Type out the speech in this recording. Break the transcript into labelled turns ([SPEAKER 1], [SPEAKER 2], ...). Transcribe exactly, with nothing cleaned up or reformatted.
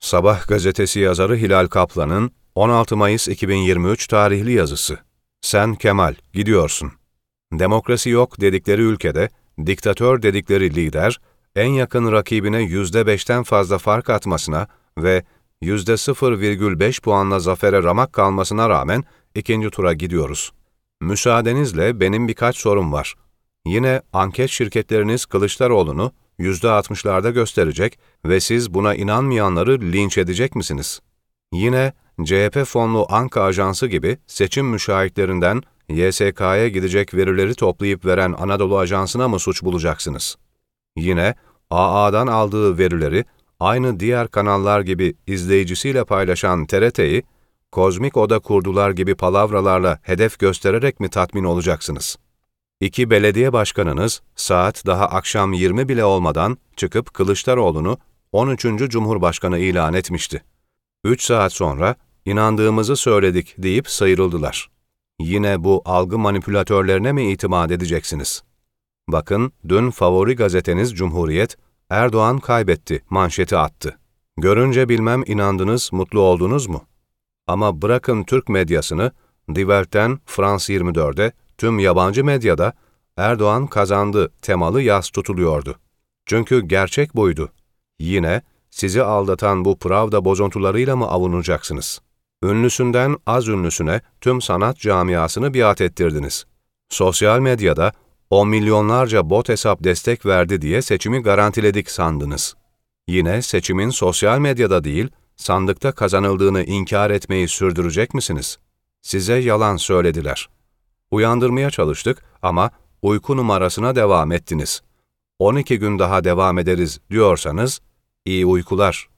[SPEAKER 1] Sabah gazetesi yazarı Hilal Kaplan'ın on altı Mayıs iki bin yirmi üç tarihli yazısı. Sen Kemal, gidiyorsun. Demokrasi yok dedikleri ülkede, diktatör dedikleri lider, en yakın rakibine yüzde beşten fazla fark atmasına ve yüzde sıfır virgül beş puanla zafere ramak kalmasına rağmen ikinci tura gidiyoruz. Müsaadenizle benim birkaç sorum var. Yine anket şirketleriniz Kılıçdaroğlu'nu yüzde altmışlarda gösterecek ve siz buna inanmayanları linç edecek misiniz? Yine C H P fonlu Anka Ajansı gibi seçim müşahitlerinden Y S K'ya gidecek verileri toplayıp veren Anadolu Ajansı'na mı suç bulacaksınız? Yine A A'dan aldığı verileri aynı diğer kanallar gibi izleyicisiyle paylaşan T R T'yi, kozmik oda kurdular gibi palavralarla hedef göstererek mi tatmin olacaksınız? İki belediye başkanınız saat daha akşam yirmi bile olmadan çıkıp Kılıçdaroğlu'nu on üçüncü Cumhurbaşkanı ilan etmişti. Üç saat sonra inandığımızı söyledik deyip sıyrıldılar. Yine bu algı manipülatörlerine mi itimat edeceksiniz? Bakın dün favori gazeteniz Cumhuriyet, Erdoğan kaybetti manşeti attı. Görünce bilmem inandınız, mutlu oldunuz mu? Ama bırakın Türk medyasını, Die Welt'ten France yirmi dörde, tüm yabancı medyada Erdoğan kazandı temalı yaz tutuluyordu. Çünkü gerçek buydu. Yine sizi aldatan bu Pravda bozuntularıyla mı avunacaksınız? Ünlüsünden az ünlüsüne tüm sanat camiasını biat ettirdiniz. Sosyal medyada on milyonlarca bot hesap destek verdi diye seçimi garantiledik sandınız. Yine seçimin sosyal medyada değil, sandıkta kazanıldığını inkar etmeyi sürdürecek misiniz? Size yalan söylediler. Uyandırmaya çalıştık ama uyku numarasına devam ettiniz. on iki gün daha devam ederiz diyorsanız, iyi uykular.